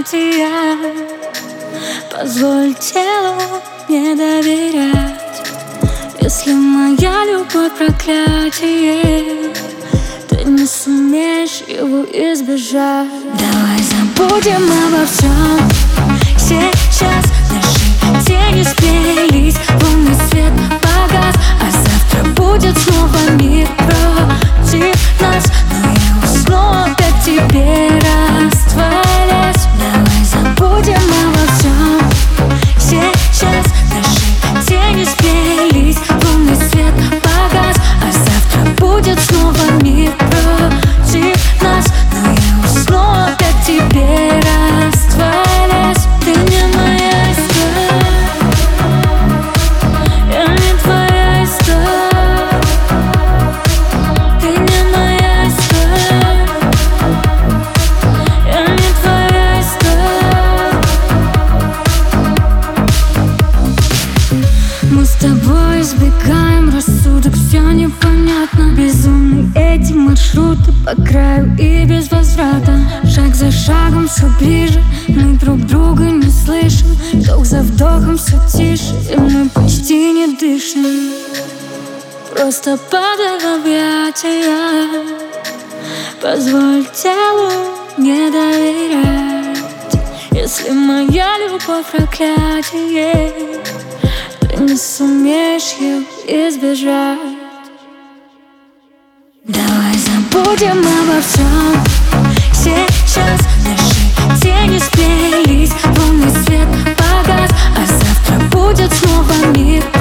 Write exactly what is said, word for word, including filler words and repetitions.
проклятия. Позволь телу не доверять. Если моя любовь проклятие, ты не сумеешь его избежать. Давай забудем обо всем. Сейчас наши тени сплелись, лунный свет погас, а завтра будет снова мир против нас. Но я усну опять тебе растворясь. Давай забудем обо всем. Сейчас наши тени сплелись, лунный свет погас, а завтра будет снова мир против нас. Но я усну опять тебе растворясь. Ты не моя история, я не твоя история. Ты не моя история, я не твоя история. Мы с тобой избегаем рассудок, все непонятно. Безумны эти маршруты по краю и без возврата. Шаг за шагом все ближе, мы друг друга не слышим. Вдох за вдохом все тише, и мы почти не дышим. Просто падай в объятия. Позволь телу не доверять. Если моя любовь проклятие, ты не сумеешь ее избежать. Давай забудем обо всем. Сейчас наши тени сплелись, лунный свет погас, а завтра будет снова мир.